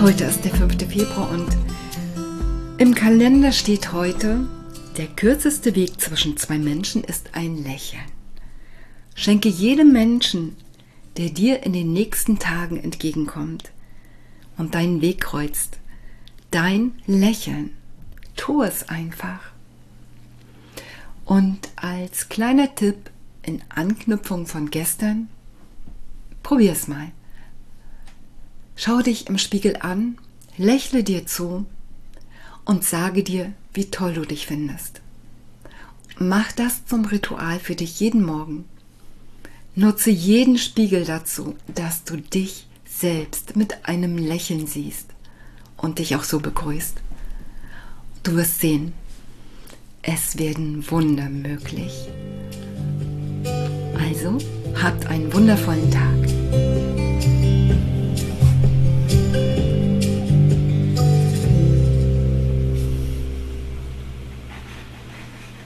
Heute ist der 5. Februar und im Kalender steht heute: Der kürzeste Weg zwischen zwei Menschen ist ein Lächeln. Schenke jedem Menschen, der dir in den nächsten Tagen entgegenkommt und deinen Weg kreuzt, dein Lächeln. Tu es einfach. Und als kleiner Tipp in Anknüpfung von gestern: Probier es mal. Schau dich im Spiegel an, lächle dir zu und sage dir, wie toll du dich findest. Mach das zum Ritual für dich jeden Morgen. Nutze jeden Spiegel dazu, dass du dich selbst mit einem Lächeln siehst und dich auch so begrüßt. Du wirst sehen, es werden Wunder möglich. Also, habt einen wundervollen Tag.